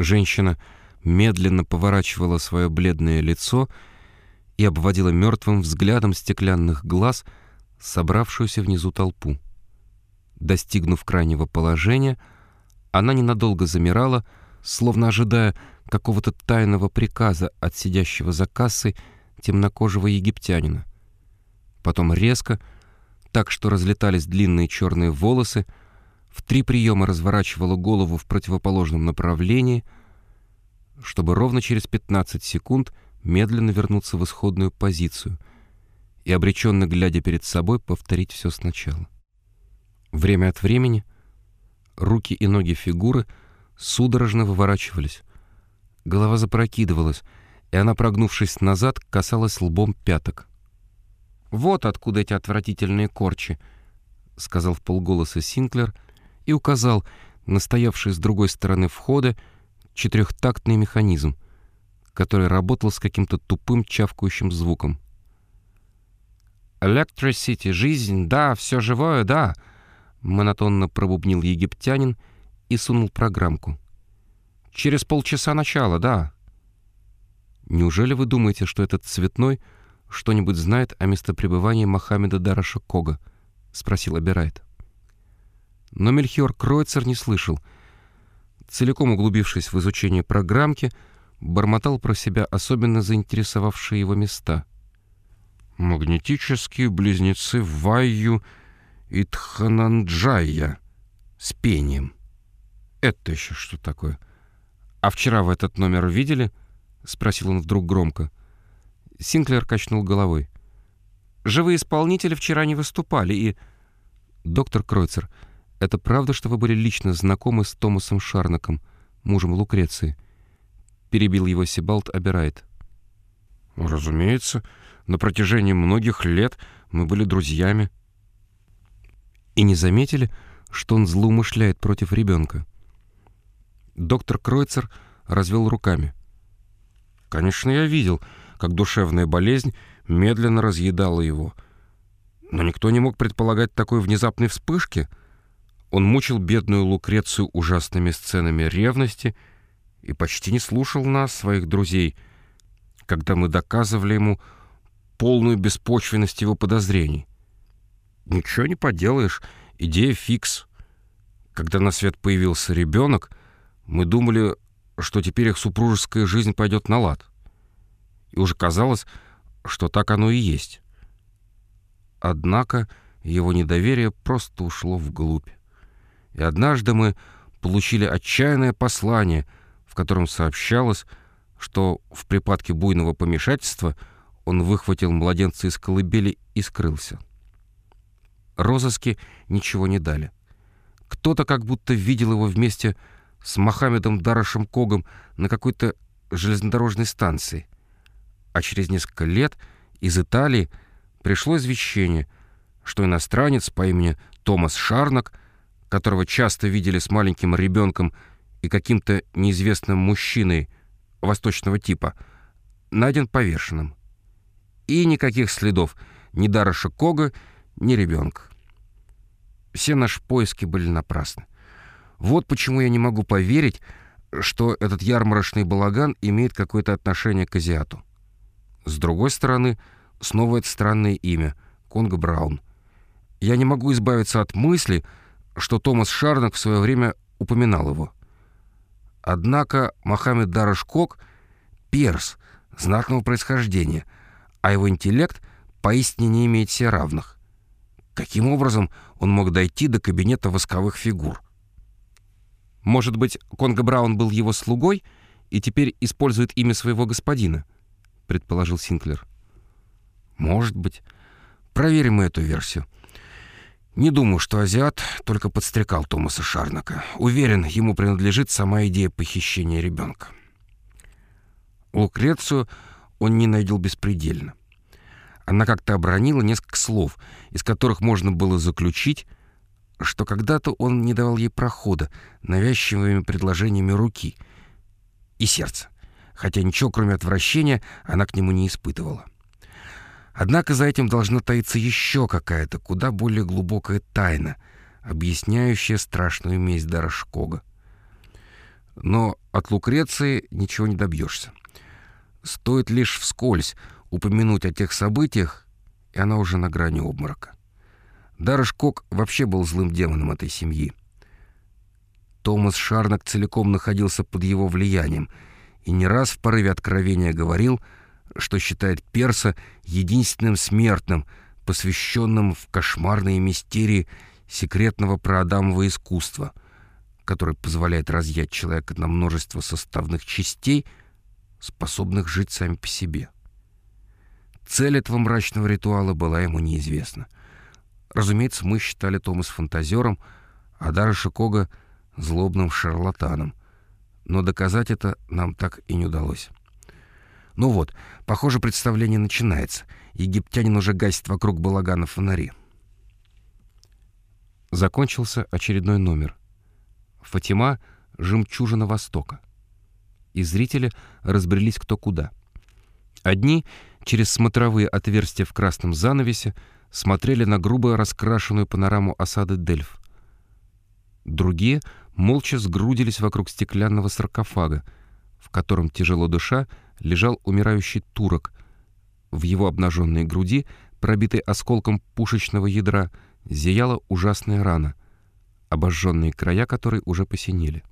Женщина медленно поворачивала свое бледное лицо и обводила мертвым взглядом стеклянных глаз собравшуюся внизу толпу. Достигнув крайнего положения, она ненадолго замирала, словно ожидая какого-то тайного приказа от сидящего за кассой темнокожего египтянина. Потом резко, так что разлетались длинные черные волосы, в 3 приема разворачивала голову в противоположном направлении, чтобы ровно через 15 секунд медленно вернуться в исходную позицию и, обреченно глядя перед собой, повторить все сначала. Время от времени руки и ноги фигуры судорожно выворачивались, голова запрокидывалась, и она, прогнувшись назад, касалась лбом пяток. «Вот откуда эти отвратительные корчи», — сказал вполголоса Синклер и указал на стоявший с другой стороны входа 4-тактный механизм, который работал с каким-то тупым чавкающим звуком. «Electricity, жизнь, да, все живое, да», — монотонно пробубнил египтянин и сунул программку. «Через полчаса начала, да». «Неужели вы думаете, что этот цветной что-нибудь знает о местопребывании Мохаммеда Дараша Кога?» — спросил Аберайт. Но Мельхиор Кройцер не слышал. Целиком углубившись в изучение программки, бормотал про себя особенно заинтересовавшие его места. «Магнетические близнецы Вайю и Тхананджая с пением. Это еще что такое? А вчера вы этот номер видели?» — спросил он вдруг громко. Синклер качнул головой. «Живые исполнители вчера не выступали, и...» «Доктор Кройцер, это правда, что вы были лично знакомы с Томасом Шарнаком, мужем Лукреции?» — перебил его Себалд Аберайт. «Разумеется, на протяжении многих лет мы были друзьями». «И не заметили, что он злоумышляет против ребенка?» Доктор Кройцер развел руками. «Конечно, я видел, как душевная болезнь медленно разъедала его. Но никто не мог предполагать такой внезапной вспышки. Он мучил бедную Лукрецию ужасными сценами ревности и почти не слушал нас, своих друзей, когда мы доказывали ему полную беспочвенность его подозрений. Ничего не поделаешь, идея фикс. Когда на свет появился ребенок, мы думали, что теперь их супружеская жизнь пойдет на лад. И уже казалось, что так оно и есть. Однако его недоверие просто ушло вглубь. И однажды мы получили отчаянное послание, в котором сообщалось, что в припадке буйного помешательства он выхватил младенца из колыбели и скрылся. Розыски ничего не дали. Кто-то как будто видел его вместе с Мохаммедом Дарашем Когом на какой-то железнодорожной станции. А через несколько лет из Италии пришло извещение, что иностранец по имени Томас Шарнак, которого часто видели с маленьким ребенком и каким-то неизвестным мужчиной восточного типа, найден повешенным. И никаких следов ни Дараша Кога, ни ребенка. Все наши поиски были напрасны. Вот почему я не могу поверить, что этот ярмарочный балаган имеет какое-то отношение к азиату. С другой стороны, снова это странное имя — Конго Браун. Я не могу избавиться от мысли, что Томас Шарнак в свое время упоминал его. Однако Мохаммед Дараш Ког — перс знатного происхождения, а его интеллект поистине не имеет себе равных. Каким образом он мог дойти до кабинета восковых фигур? Может быть, Конго Браун был его слугой и теперь использует имя своего господина, предположил Синклер. Может быть. Проверим мы эту версию. Не думаю, что азиат только подстрекал Томаса Шарнака. Уверен, ему принадлежит сама идея похищения ребенка. Лукрецию он ненавидел беспредельно. Она как-то обронила несколько слов, из которых можно было заключить, что когда-то он не давал ей прохода навязчивыми предложениями руки и сердца, хотя ничего, кроме отвращения, она к нему не испытывала. Однако за этим должна таиться еще какая-то куда более глубокая тайна, объясняющая страшную месть Дараш Кога. Но от Лукреции ничего не добьешься. Стоит лишь вскользь упомянуть о тех событиях, и она уже на грани обморока. Дарреш Кок вообще был злым демоном этой семьи. Томас Шарнак целиком находился под его влиянием и не раз в порыве откровения говорил, что считает Перса единственным смертным, посвященным в кошмарные мистерии секретного праадамового искусства, который позволяет разъять человека на множество составных частей, способных жить сами по себе. Цель этого мрачного ритуала была ему неизвестна. Разумеется, мы считали Томаса фантазером, а Дарреша Кога — злобным шарлатаном. Но доказать это нам так и не удалось. Ну вот, похоже, представление начинается. Египтянин уже гасит вокруг балагана фонари. Закончился очередной номер. Фатима — жемчужина Востока. И зрители разбрелись кто куда. Одни через смотровые отверстия в красном занавесе смотрели на грубо раскрашенную панораму осады Дельф. Другие молча сгрудились вокруг стеклянного саркофага, в котором, тяжело дыша, лежал умирающий турок. В его обнаженной груди, пробитой осколком пушечного ядра, зияла ужасная рана, обожженные края которой уже посинели.